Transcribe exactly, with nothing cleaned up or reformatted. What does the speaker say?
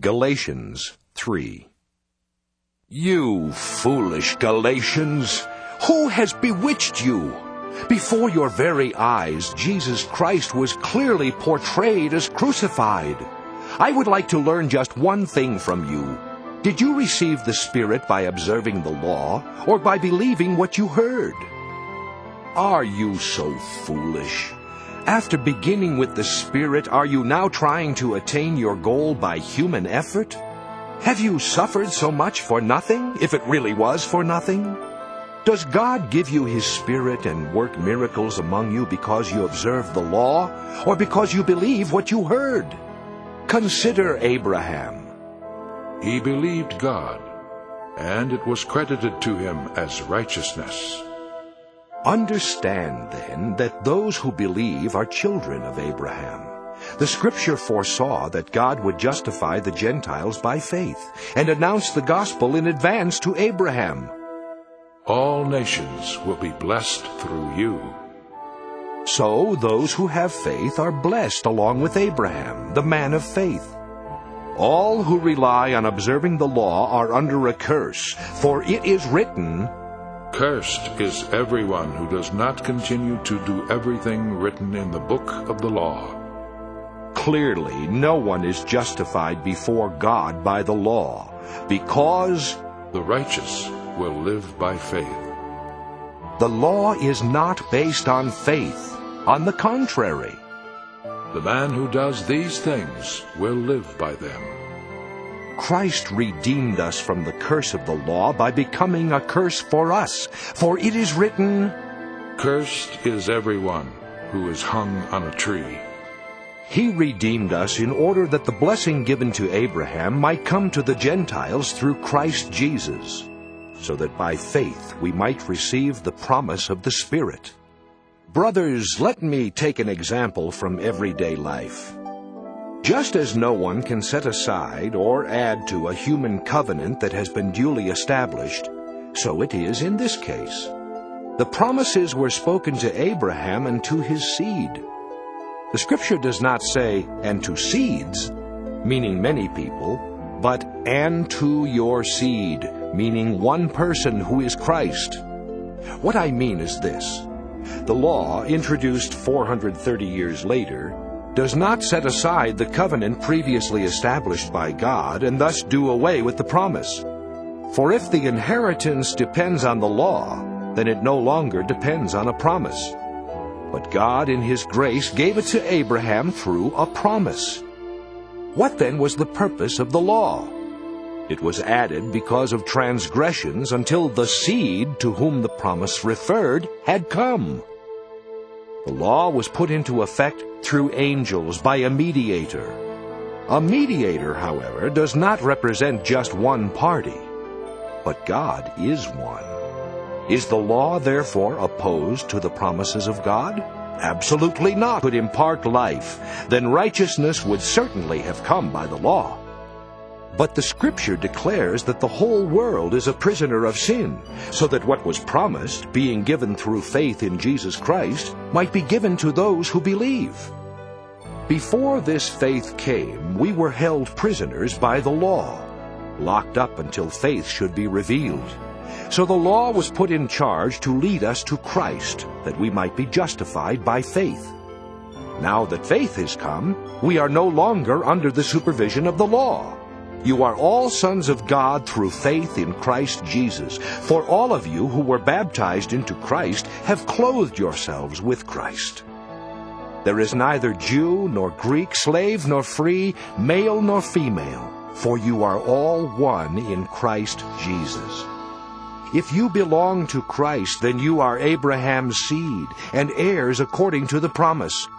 Galatians three. You foolish Galatians! Who has bewitched you? Before your very eyes, Jesus Christ was clearly portrayed as crucified. I would like to learn just one thing from you. Did you receive the Spirit by observing the law, or by believing what you heard? Are you so foolish? After beginning with the Spirit, are you now trying to attain your goal by human effort? Have you suffered so much for nothing, if it really was for nothing? Does God give you His Spirit and work miracles among you because you observe the law, or because you believe what you heard? Consider Abraham. He believed God, and it was credited to him as righteousness. Understand, then, that those who believe are children of Abraham. The Scripture foresaw that God would justify the Gentiles by faith, and announce the gospel in advance to Abraham. All nations will be blessed through you. So those who have faith are blessed along with Abraham, the man of faith. All who rely on observing the law are under a curse, for it is written, Cursed is everyone who does not continue to do everything written in the book of the law. Clearly, no one is justified before God by the law, because the righteous will live by faith. The law is not based on faith. On the contrary, the man who does these things will live by them. Christ redeemed us from the curse of the law by becoming a curse for us. For it is written, Cursed is everyone who is hung on a tree. He redeemed us in order that the blessing given to Abraham might come to the Gentiles through Christ Jesus, so that by faith we might receive the promise of the Spirit. Brothers, let me take an example from everyday life. Just as no one can set aside or add to a human covenant that has been duly established, so it is in this case. The promises were spoken to Abraham and to his seed. The Scripture does not say, and to seeds, meaning many people, but and to your seed, meaning one person who is Christ. What I mean is this. The law, introduced four hundred thirty years later, does not set aside the covenant previously established by God and thus do away with the promise. For if the inheritance depends on the law, then it no longer depends on a promise. But God in His grace gave it to Abraham through a promise. What then was the purpose of the law? It was added because of transgressions until the seed to whom the promise referred had come. The law was put into effect through angels by a mediator. A mediator, however, does not represent just one party, but God is one. Is the law therefore opposed to the promises of God? Absolutely not. Could impart life, then righteousness would certainly have come by the law. But the Scripture declares that the whole world is a prisoner of sin, so that what was promised, being given through faith in Jesus Christ, might be given to those who believe. Before this faith came, we were held prisoners by the law, locked up until faith should be revealed. So the law was put in charge to lead us to Christ, that we might be justified by faith. Now that faith has come, we are no longer under the supervision of the law. You are all sons of God through faith in Christ Jesus. For all of you who were baptized into Christ have clothed yourselves with Christ. There is neither Jew nor Greek, slave nor free, male nor female, for you are all one in Christ Jesus. If you belong to Christ, then you are Abraham's seed, and heirs according to the promise.